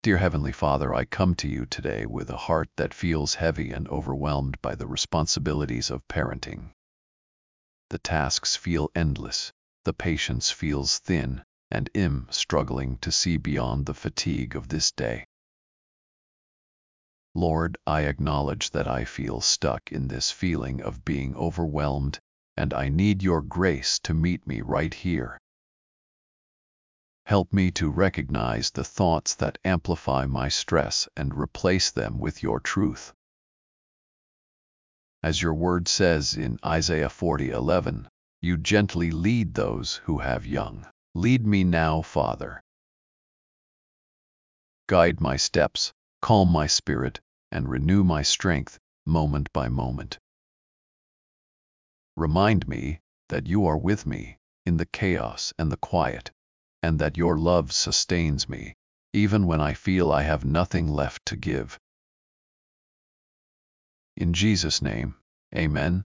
Dear Heavenly Father, I come to you today with a heart that feels heavy and overwhelmed by the responsibilities of parenting. The tasks feel endless, the patience feels thin, and I'm struggling to see beyond the fatigue of this day. Lord, I acknowledge that I feel stuck in this feeling of being overwhelmed, and I need your grace to meet me right here. Help me to recognize the thoughts that amplify my stress and replace them with your truth. As your word says in Isaiah 40:11, you gently lead those who have young. Lead me now, Father. Guide my steps, calm my spirit, and renew my strength moment by moment. Remind me that you are with me in the chaos and the quiet, and that your love sustains me, even when I feel I have nothing left to give. In Jesus' name, amen.